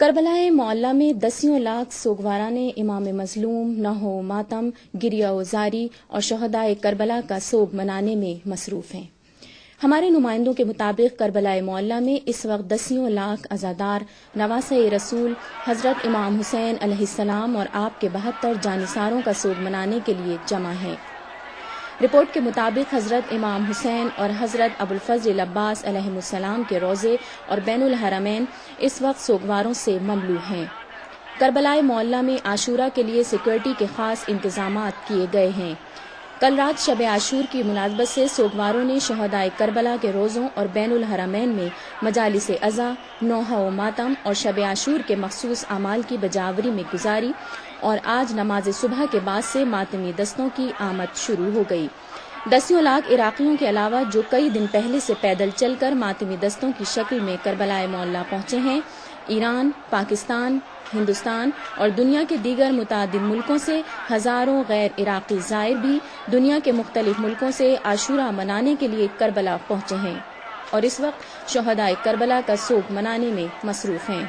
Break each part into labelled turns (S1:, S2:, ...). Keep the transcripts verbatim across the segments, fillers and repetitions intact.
S1: کربلائے معلیٰ میں دسیوں لاکھ سوگواران امام مظلوم نہو ماتم گریہ وزاری اور شہدائے کربلا کا سوگ منانے میں مصروف ہیں۔ ہمارے نمائندوں کے مطابق کربلائے معلیٰ میں اس وقت دسیوں لاکھ عزادار نواسۂ رسول حضرت امام حسین علیہ السلام اور آپ کے بہتر جانثاروں کا سوگ منانے کے لیے جمع ہیں۔ رپورٹ کے مطابق حضرت امام حسین اور حضرت ابوالفضل عباس علیہ السلام کے روضے اور بین الحرمین اس وقت سوگواروں سے مملو ہیں۔ کربلائے معلیٰ میں عاشورہ کے لیے سیکورٹی کے خاص انتظامات کیے گئے ہیں۔ کل رات شب عاشور کی مناسبت سے سوگواروں نے شہدائے کربلا کے روزوں اور بین الحرمین میں مجالس عزا، نوحہ و ماتم اور شب عاشور کے مخصوص اعمال کی بجاوری میں گزاری، اور آج نماز صبح کے بعد سے ماتمی دستوں کی آمد شروع ہو گئی۔ دسیوں لاکھ عراقیوں کے علاوہ جو کئی دن پہلے سے پیدل چل کر ماتمی دستوں کی شکل میں کربلائے معلیٰ پہنچے ہیں، ایران، پاکستان، ہندوستان اور دنیا کے دیگر متعدد ملکوں سے ہزاروں غیر عراقی زائر بھی دنیا کے مختلف ملکوں سے عاشورہ منانے کے لیے کربلا پہنچے ہیں اور اس وقت شہدائے کربلا کا سوگ منانے میں مصروف ہیں۔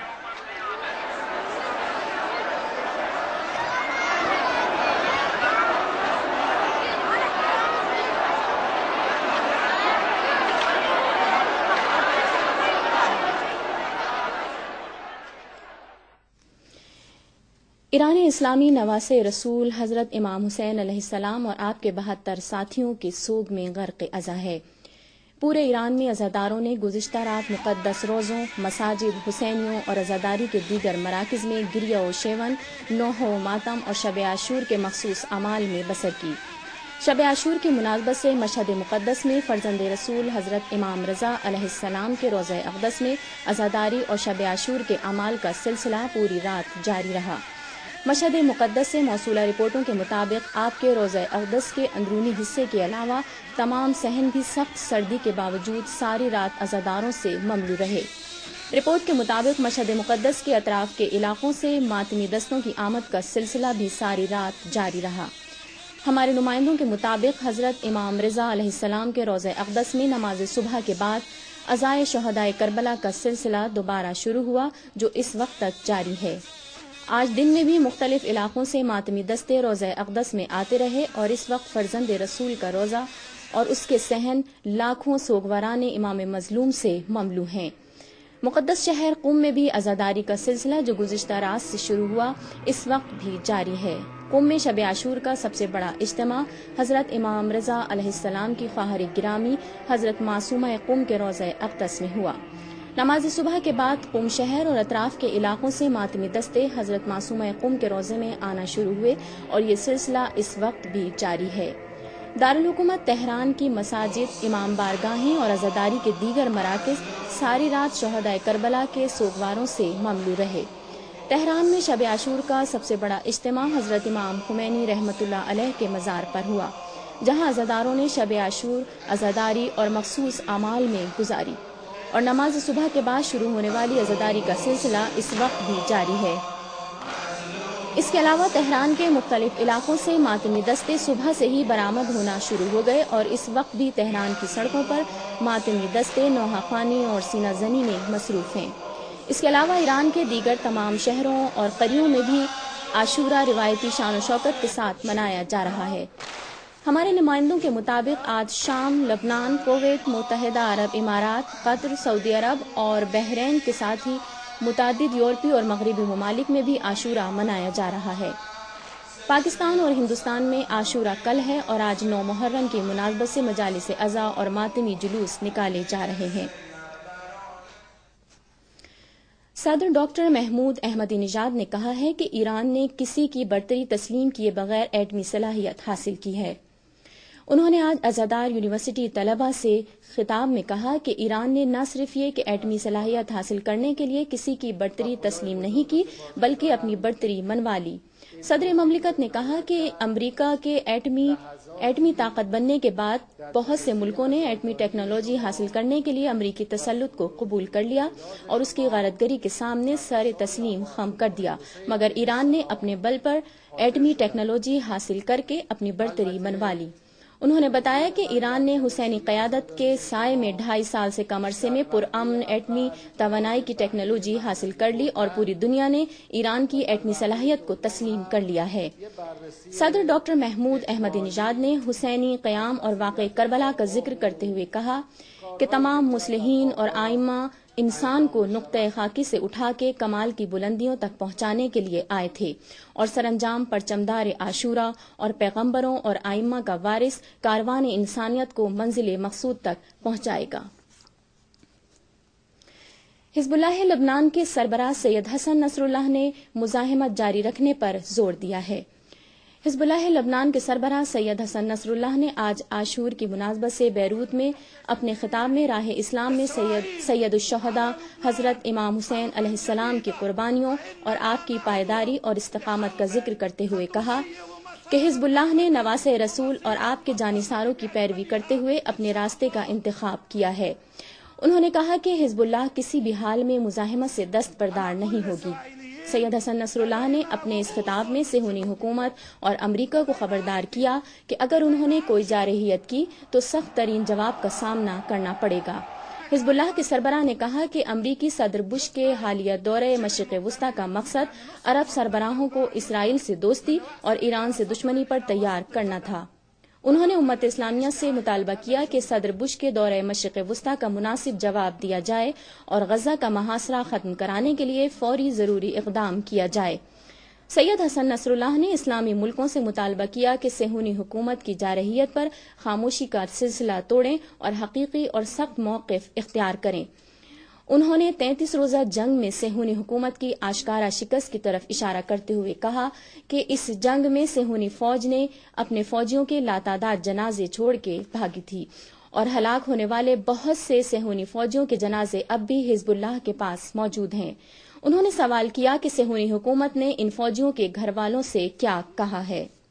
S1: ایران اسلامی نواسۂ رسول حضرت امام حسین علیہ السلام اور آپ کے بہتر ساتھیوں کے سوگ میں غرق عزا ہے۔ پورے ایران میں عزاداروں نے گزشتہ رات مقدس روزوں، مساجد، حسینیوں اور عزاداری کے دیگر مراکز میں گریہ و شیون، نوحہ و ماتم اور شب عاشور کے مخصوص اعمال میں بسر کی۔ شب عاشور کی مناسبت سے مشہد مقدس میں فرزند رسول حضرت امام رضا علیہ السلام کے روضہ اقدس میں عزاداری اور شب عاشور کے اعمال کا سلسلہ پوری رات جاری رہا۔ مشہد مقدس سے موصولہ رپورٹوں کے مطابق آپ کے روضہ اقدس کے اندرونی حصے کے علاوہ تمام صحن بھی سخت سردی کے باوجود ساری رات عزاداروں سے مملو رہے۔ رپورٹ کے مطابق مشہد مقدس کے اطراف کے علاقوں سے ماتمی دستوں کی آمد کا سلسلہ بھی ساری رات جاری رہا۔ ہمارے نمائندوں کے مطابق حضرت امام رضا علیہ السلام کے روضہ اقدس میں نماز صبح کے بعد عزائے شہدائے کربلا کا سلسلہ دوبارہ شروع ہوا جو اس وقت تک جاری ہے۔ آج دن میں بھی مختلف علاقوں سے ماتمی دستے روضہ اقدس میں آتے رہے اور اس وقت فرزند رسول کا روضہ اور اس کے صحن لاکھوں سوگواران امام مظلوم سے مملو ہیں۔ مقدس شہر قم میں بھی عزاداری کا سلسلہ جو گزشتہ رات سے شروع ہوا اس وقت بھی جاری ہے۔ قم میں شب عاشور کا سب سے بڑا اجتماع حضرت امام رضا علیہ السلام کی خواہر گرامی حضرت معصومہ قم کے روضہ اقدس میں ہوا۔ نماز صبح کے بعد قم شہر اور اطراف کے علاقوں سے ماتمی دستے حضرت معصومہ قم کے روضے میں آنا شروع ہوئے اور یہ سلسلہ اس وقت بھی جاری ہے۔ دارالحکومت تہران کی مساجد، امام بارگاہیں اور عزاداری کے دیگر مراکز ساری رات شہدائے کربلا کے سوگواروں سے مملو رہے۔ تہران میں شب عاشور کا سب سے بڑا اجتماع حضرت امام خمینی رحمۃ اللہ علیہ کے مزار پر ہوا، جہاں عزاداروں نے شب عاشور عزاداری اور مخصوص اعمال میں گزاری اور نماز صبح کے بعد شروع ہونے والی عزاداری کا سلسلہ اس وقت بھی جاری ہے۔ اس کے علاوہ تہران کے مختلف علاقوں سے ماتمی دستے صبح سے ہی برآمد ہونا شروع ہو گئے اور اس وقت بھی تہران کی سڑکوں پر ماتمی دستے نوحہ خوانی اور سینہ زنی میں مصروف ہیں۔ اس کے علاوہ ایران کے دیگر تمام شہروں اور قریوں میں بھی عاشورہ روایتی شان و شوکت کے ساتھ منایا جا رہا ہے۔ ہمارے نمائندوں کے مطابق آج شام، لبنان، کویت، متحدہ عرب امارات، قطر، سعودی عرب اور بحرین کے ساتھ ہی متعدد یورپی اور مغربی ممالک میں بھی عاشورہ منایا جا رہا ہے۔ پاکستان اور ہندوستان میں عاشورہ کل ہے اور آج نو محرم کی مناسبت سے مجالس عزا اور ماتمی جلوس نکالے جا رہے ہیں۔ صدر ڈاکٹر محمود احمدی نژاد نے کہا ہے کہ ایران نے کسی کی برتری تسلیم کیے بغیر ایٹمی صلاحیت حاصل کی ہے۔ انہوں نے آج عزادار یونیورسٹی طلبہ سے خطاب میں کہا کہ ایران نے نہ صرف یہ کہ ایٹمی صلاحیت حاصل کرنے کے لیے کسی کی برتری تسلیم نہیں کی بلکہ اپنی برتری منوا لی۔ صدر مملکت نے کہا کہ امریکہ کے ایٹمی ایٹمی طاقت بننے کے بعد بہت سے ملکوں نے ایٹمی ٹیکنالوجی حاصل کرنے کے لیے امریکی تسلط کو قبول کر لیا اور اس کی غارت گری کے سامنے سر تسلیم خم کر دیا، مگر ایران نے اپنے بل پر ایٹمی ٹیکنالوجی حاصل کر کے اپنی برتری منوا لی۔ انہوں نے بتایا کہ ایران نے حسینی قیادت کے سائے میں ڈھائی سال سے کم عرصے میں پرامن ایٹمی توانائی کی ٹیکنالوجی حاصل کر لی اور پوری دنیا نے ایران کی ایٹمی صلاحیت کو تسلیم کر لیا ہے۔ صدر ڈاکٹر محمود احمدی نژاد نے حسینی قیام اور واقع کربلا کا ذکر کرتے ہوئے کہا کہ تمام مصلحین اور ائمہ انسان کو نقطۂ خاکی سے اٹھا کے کمال کی بلندیوں تک پہنچانے کے لیے آئے تھے اور سر انجام پرچمدار عاشورہ اور پیغمبروں اور ائمہ کا وارث کاروان انسانیت کو منزل مقصود تک پہنچائے گا۔ حزب اللہ لبنان کے سربراہ سید حسن نصر اللہ نے مزاحمت جاری رکھنے پر زور دیا ہے۔ حزب اللہ لبنان کے سربراہ سید حسن نصر اللہ نے آج عاشور کی مناسبت سے بیروت میں اپنے خطاب میں راہ اسلام میں سید سید الشہداء حضرت امام حسین علیہ السلام کی قربانیوں اور آپ کی پائیداری اور استقامت کا ذکر کرتے ہوئے کہا کہ حزب اللہ نے نواسہ رسول اور آپ کے جانثاروں کی پیروی کرتے ہوئے اپنے راستے کا انتخاب کیا ہے۔ انہوں نے کہا کہ حزب اللہ کسی بھی حال میں مزاحمت سے دست بردار نہیں ہوگی۔ سید حسن نصر اللہ نے اپنے اس خطاب میں صہیونی حکومت اور امریکہ کو خبردار کیا کہ اگر انہوں نے کوئی جارحیت کی تو سخت ترین جواب کا سامنا کرنا پڑے گا۔ حزب اللہ کے سربراہ نے کہا کہ امریکی صدر بش کے حالیہ دورہ مشرق وسطیٰ کا مقصد عرب سربراہوں کو اسرائیل سے دوستی اور ایران سے دشمنی پر تیار کرنا تھا۔ انہوں نے امت اسلامیہ سے مطالبہ کیا کہ صدر بش کے دورہ مشرق وسطیٰ کا مناسب جواب دیا جائے اور غزہ کا محاصرہ ختم کرانے کے لیے فوری ضروری اقدام کیا جائے۔ سید حسن نصر اللہ نے اسلامی ملکوں سے مطالبہ کیا کہ صہیونی حکومت کی جارحیت پر خاموشی کا سلسلہ توڑیں اور حقیقی اور سخت موقف اختیار کریں۔ انہوں نے تینتیس روزہ جنگ میں صہیونی حکومت کی آشکارا شکست کی طرف اشارہ کرتے ہوئے کہا کہ اس جنگ میں صہیونی فوج نے اپنے فوجیوں کے لاتعداد جنازے چھوڑ کے بھاگی تھی اور ہلاک ہونے والے بہت سے صہیونی فوجیوں کے جنازے اب بھی حزب اللہ کے پاس موجود ہیں۔ انہوں نے سوال کیا کہ صہیونی حکومت نے ان فوجیوں کے گھر والوں سے کیا کہا ہے۔